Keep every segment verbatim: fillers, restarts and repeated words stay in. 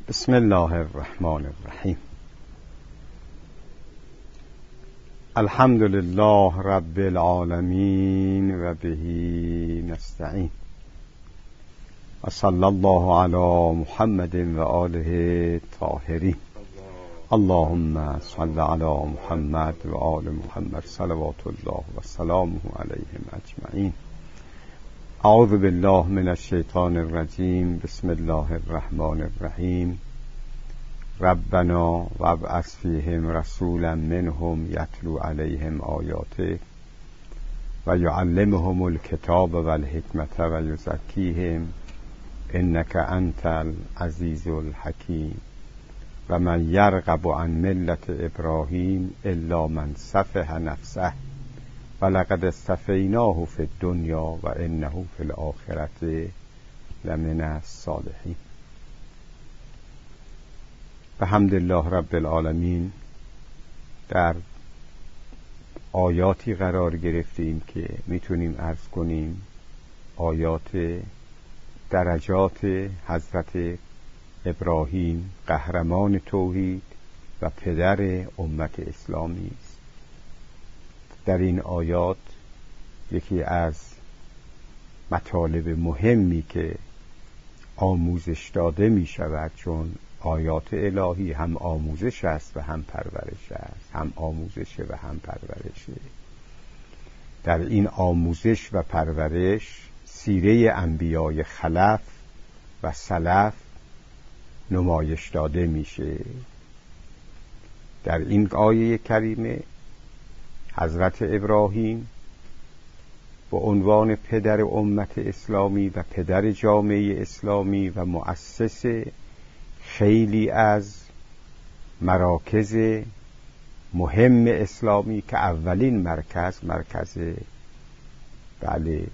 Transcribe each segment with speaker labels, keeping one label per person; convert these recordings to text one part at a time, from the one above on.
Speaker 1: بسم الله الرحمن الرحیم. الحمد لله رب العالمین و بهی نستعین و صلی الله علی محمد و آله الطاهرین. اللهم صل علی محمد و آل محمد صلوات الله و سلامه علیهم اجمعین. اعوذ بالله من الشیطان الرجیم. بسم الله الرحمن الرحیم. ربنا وابعث فیهم رسولا منهم یتلو علیهم آیاتک و یعلمهم الکتاب و الحکمت و یزکیهم انک انت العزیز الحکیم. و من یرغب عن ملت ابراهیم الا من سفه نفسه ولقد اصطفیناه فی الدنیا و انه فی الاخرة لمن الصالحین. بحمدالله رب العالمین در آیاتی قرار گرفتیم که میتونیم عرض کنیم آیات درجات حضرت ابراهیم قهرمان توحید و پدر امت اسلامی است. در این آیات یکی از مطالب مهمی که آموزش داده می شود، چون آیات الهی هم آموزش است و هم پرورش است، هم آموزش و هم پرورشه. در این آموزش و پرورش سیره انبیای خلف و سلف نمایش داده میشه. در این آیه کریمه حضرت ابراهیم به عنوان پدر امت اسلامی و پدر جامعه اسلامی و مؤسس خیلی از مراکز مهم اسلامی که اولین مرکز مرکز بله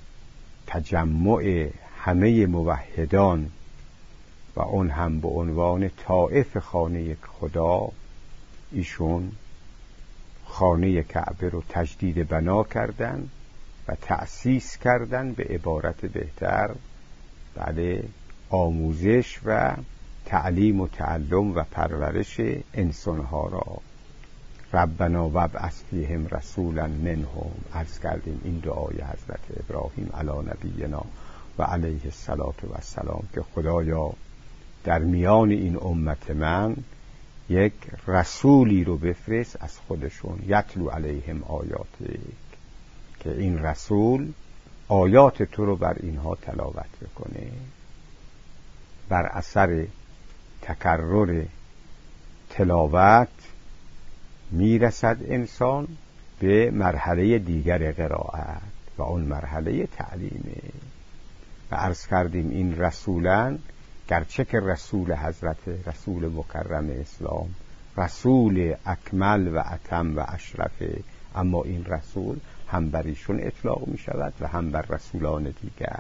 Speaker 1: تجمع همه موحدان و اون هم به عنوان طائف خانه خدا، ایشون خانه کعبه رو تجدید بنا کردن و تأسیس کردن به عبارت بهتر بله آموزش و تعلیم و تعلم و پرورش انسانها را. ربنا وابعث فیهم رسولا منهم، عرض کردیم این دعای حضرت ابراهیم علی نبینا و علیه الصلاة و السلام که خدایا در میان این امت من یک رسولی رو بفرست از خودشون، یتلو علیهم آیاتک، که این رسول آیات تو رو بر اینها تلاوت بکنه. بر اثر تکرر تلاوت میرسد انسان به مرحله دیگر قرائت و اون مرحله تعلیمه. و عرض کردیم این رسولان گرچه که رسول حضرت رسول مکرم اسلام رسول اکمل و اتم و اشرفه، اما این رسول هم بر ایشون اطلاق می شود و هم بر رسولان دیگر.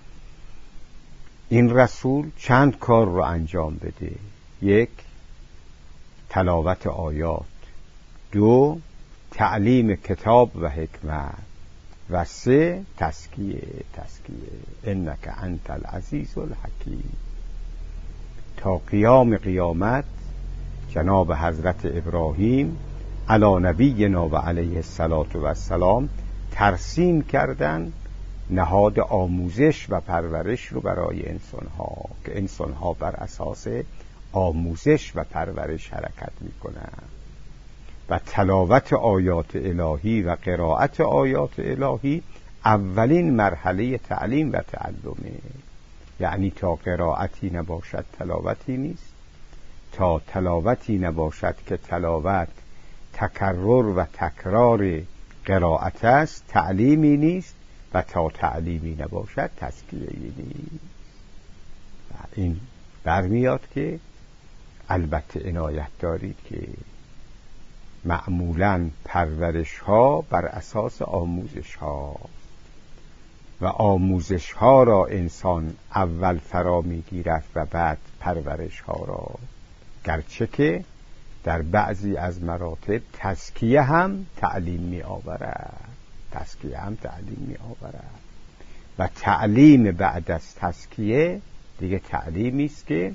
Speaker 1: این رسول چند کار رو انجام بده: یک، تلاوت آیات، دو، تعلیم کتاب و حکمت، و سه، تزکیه تزکیه انک انت العزیز الحکیم. تا قیام قیامت جناب حضرت ابراهیم علی نبینا و علیه الصلاة و السلام ترسیم کردن نهاد آموزش و پرورش رو برای انسانها که انسانها بر اساس آموزش و پرورش حرکت میکنن و تلاوت آیات الهی و قرائت آیات الهی اولین مرحله تعلیم و تعلمه. یعنی تا قرائتی نباشد تلاوتی نیست، تا تلاوتی نباشد که تلاوت تکرر و تکرار قرائت است تعلیمی نیست، و تا تعلیمی نباشد تزکیه‌ای نیست. این برمیاد که البته عنایت دارید که معمولاً پرورش ها بر اساس آموزش ها و آموزش ها را انسان اول فرا میگیرد و بعد پرورش ها را، گرچه که در بعضی از مراتب تزکیه هم تعلیم می آورد تزکیه هم تعلیم می آورد و تعلیم بعد از تزکیه دیگه تعلیمی است که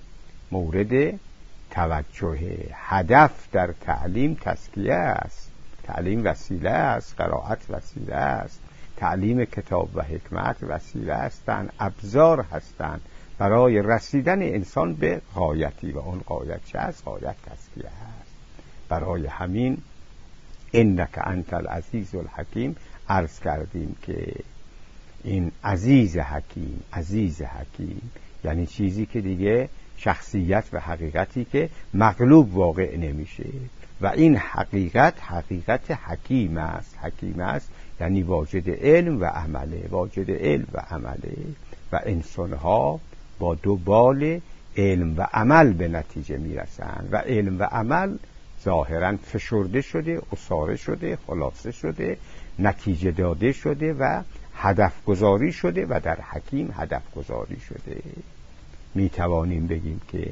Speaker 1: مورد توجه. هدف در تعلیم تزکیه است. تعلیم وسیله است، قرائت وسیله است، تعلیم کتاب و حکمت وسیله هستند، ابزار هستند برای رسیدن انسان به غایتی، و اون غایت چه است؟ غایت تزکیه است. برای همین انک انت العزیز الحکیم عرض کردیم که این عزیز حکیم، عزیز حکیم یعنی چیزی که دیگه شخصیت و حقیقتی که مغلوب واقع نمیشه، و این حقیقت حقیقت حکیم است. حکیم است یعنی واجد علم و عمله، واجد علم و عمله، و انسانها با دو بال علم و عمل به نتیجه میرسند، و علم و عمل ظاهرا فشرده شده، اساره شده، خلاصه شده، نتیجه داده شده و هدف گذاری شده، و در حکیم هدف گذاری شده. می توانیم بگیم که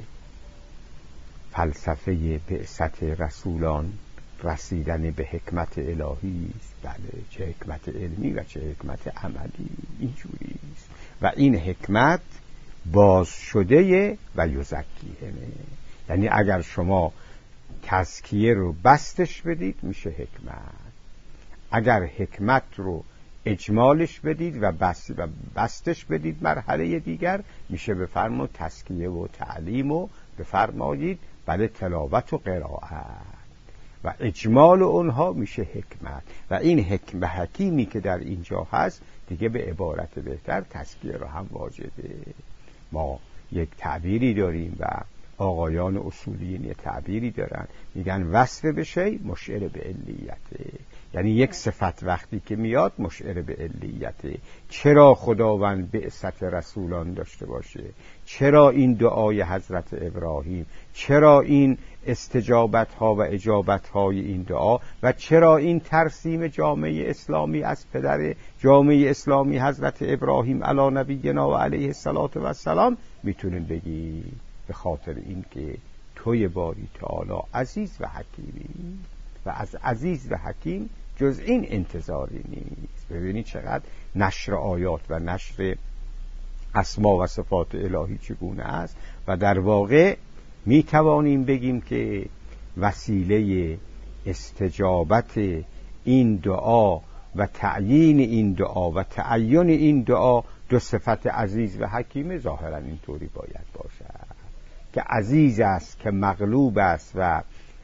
Speaker 1: فلسفه بعثت رسولان رسیدن به حکمت الهی است. بله، چه حکمت علمی و چه حکمت عملی، اینجوری است. و این حکمت باز شده و یزکیهنه، یعنی اگر شما تزکیه رو بستش بدید میشه حکمت، اگر حکمت رو اجمالش بدید و بس و بستش بدید مرحله دیگر میشه بفرمایید تزکیه و تعلیم، و بفرمایید بله تلاوت و قرائت، و اجمال اونها میشه حکمت. و این حکم و حکیمی که در اینجا هست دیگه به عبارت بهتر تزکیه رو هم واجده. ما یک تعبیری داریم و آقایان اصولیین یه تعبیری دارن، میگن وصف به شی مشعر به علیته، یعنی یک صفت وقتی که میاد مشعر به علیته. چرا خداوند بعثت رسولان داشته باشه؟ چرا این دعای حضرت ابراهیم؟ چرا این استجابت ها و اجابت های این دعا؟ و چرا این ترسیم جامعه اسلامی از پدر جامعه اسلامی حضرت ابراهیم علی نبینا و علیه الصلاة و السلام؟ میتونیم بگیم به خاطر این که توی باری تعالی عزیز و حکیمی، و از عزیز و حکیم جز این انتظاری نیست. ببینید چقدر نشر آیات و نشر اسما و صفات الهی چگونه است. و در واقع می توانیم بگیم که وسیله استجابت این دعا و تعیین این دعا و تعین این دعا دو صفت عزیز و حکیم ظاهرا اینطوری باید باشد که عزیز است که مغلوب است و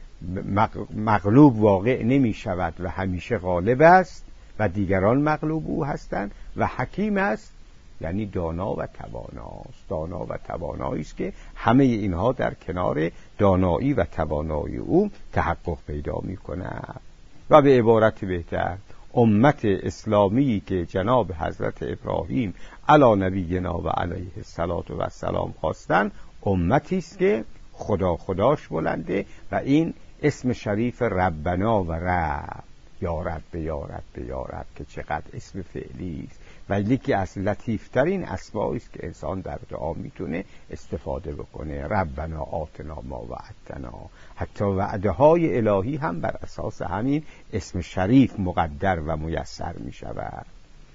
Speaker 1: مغلوب واقع نمی شود و همیشه غالب است و دیگران مغلوب او هستند، و حکیم است یعنی دانا و تواناست. دانا و توانایی است که همه اینها در کنار دانایی و توانایی او تحقق پیدا می کند. و به عبارت بهتر امت اسلامی که جناب حضرت ابراهیم علی نبینا و علیه الصلاة و السلام خواستن، امتی است که خدا خداش بلنده، و این اسم شریف ربنا و رب، یا رب یا رب یا رب که چقدر اسم فعلی است، و یکی از لطیفترین اسمایی است که انسان در دعا میتونه استفاده بکنه. ربنا آتنا ما وعدتنا. حتی وعده های الهی هم بر اساس همین اسم شریف مقدر و میسر میشود.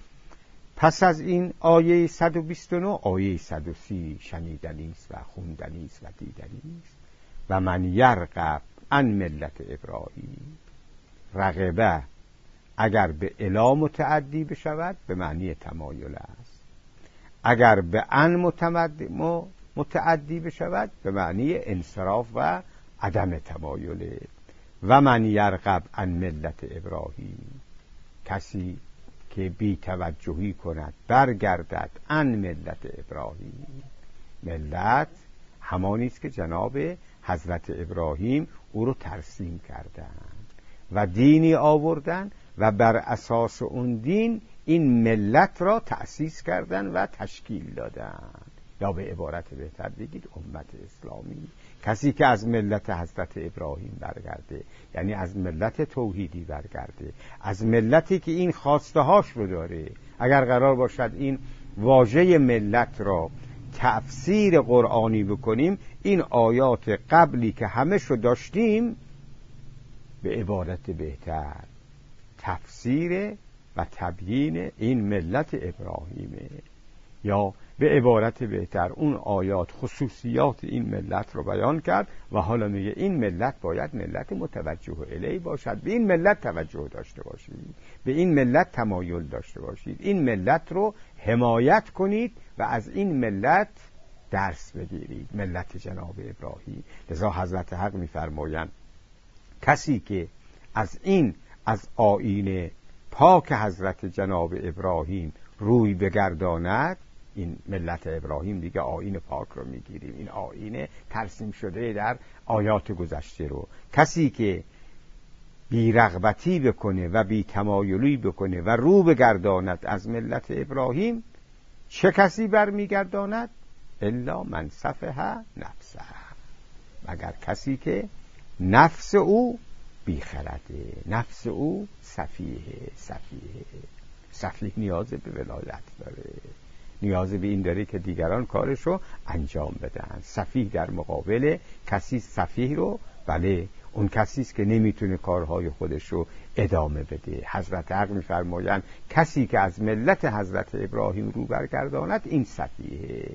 Speaker 1: پس از این آیه صد و بیست و نه آیه صد و سی شنیدنی است و خوندنی است و دیدنی است. و من یرغب عن ملت ابراهیم، رغبه اگر به الا متعدی بشود به معنی تمایل است، اگر به عن متعدی بشود به معنی انصراف و عدم تمایل. و من یرغب عن ملت ابراهیم، کسی که بی توجهی کند برگردد عن ملت ابراهیم. ملت همانی است که جناب حضرت ابراهیم او رو ترسیم کردند و دینی آوردن و بر اساس اون دین این ملت را تأسیس کردن و تشکیل دادن، یا به عبارت بهتر بگید امت اسلامی. کسی که از ملت حضرت ابراهیم برگرده یعنی از ملت توحیدی برگرده، از ملتی که این خواسته هاش رو داره. اگر قرار باشد این واژه ملت را تفسیر قرآنی بکنیم، این آیات قبلی که همه شو داشتیم به عبارت بهتر تفسیر و تبیین این ملت ابراهیمه، یا به عبارت بهتر اون آیات خصوصیات این ملت رو بیان کرد و حالا میگه این ملت باید ملت متوجه الیه باشد. به این ملت توجه داشته باشید، به این ملت تمایل داشته باشید، این ملت رو حمایت کنید و از این ملت درس بگیرید، ملت جناب ابراهیم. لذا حضرت حق میفرمایند کسی که از این از آیین پاک حضرت جناب ابراهیم روی بگرداند، این ملت ابراهیم دیگه آیین پاک رو میگیریم، این آیین ترسیم شده در آیات گذشته رو، کسی که بی رغبتی بکنه و بی تمایلی بکنه و رو بگرداند از ملت ابراهیم، چه کسی برمیگرداند؟ الا من صفح نفسه، مگر کسی که نفس او بیخرده، نفس او سفیه سفیه سفیه نیاز به ولایت داره، نیاز به این داره که دیگران کارشو انجام بدن. سفیه در مقابل کسی سفیه رو، بله اون کسی است که نمیتونه کارهای خودش رو ادامه بده. حضرت حق میفرمایند کسی که از ملت حضرت ابراهیم رو برگرداند این سفیه.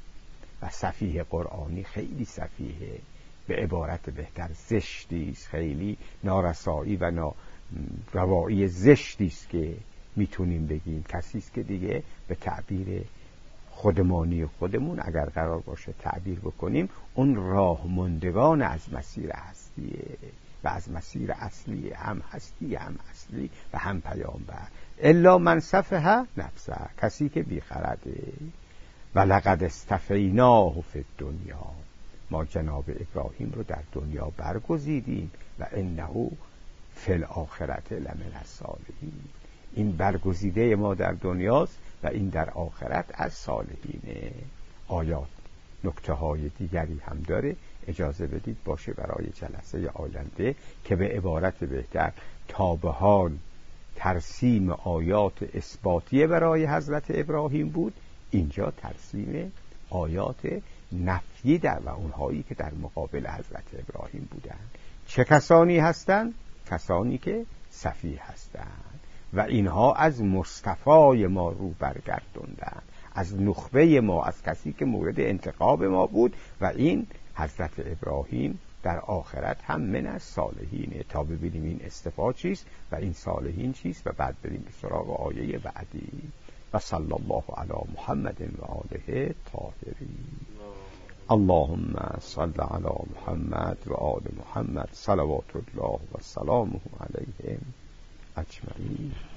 Speaker 1: و سفیه قرآنی خیلی سفیه، به عبارت بهتر زشتی است، خیلی نارسایی و ناروایی زشتی است که میتونیم بگیم. کسی است که دیگه به تعبیر خودمانی خودمون اگر قرار باشه تعبیر بکنیم، اون راه ماندگان از مسیر هستیه و از مسیر اصلی، هم هستی هم اصلی و هم پیامبر. الا من صفح نفسه، کسی که بیخرده. و لقد استفیناه فی الدنیا، ما جناب ابراهیم رو در دنیا برگزیدیم و انه فی الاخرة لمن الصالحین، این برگزیده ما در دنیاست و این در آخرت از صالحینه. آیات نکته های دیگری هم داره، اجازه بدید باشه برای جلسه آینده که به عبارت بهتر تا به حال ترسیم آیات اثباتیه برای حضرت ابراهیم بود، اینجا ترسیم آیات نفی در و اونهایی که در مقابل حضرت ابراهیم بودند. چه کسانی هستند؟ کسانی که سفیه هستند و اینها از مصطفای ما رو برگردوندند، از نخبه ما، از کسی که مورد انتخاب ما بود و این حضرت ابراهیم در آخرت هم من از صالحینه. تا ببینیم این اصطفا چیست و این صالحین چیست و بعد بریم به سراغ آیه بعدی. و صلی الله علی محمد و آله طاهرین. اللهم صل علی محمد و آل محمد صلوات الله و سلامه علیهم اجمعین.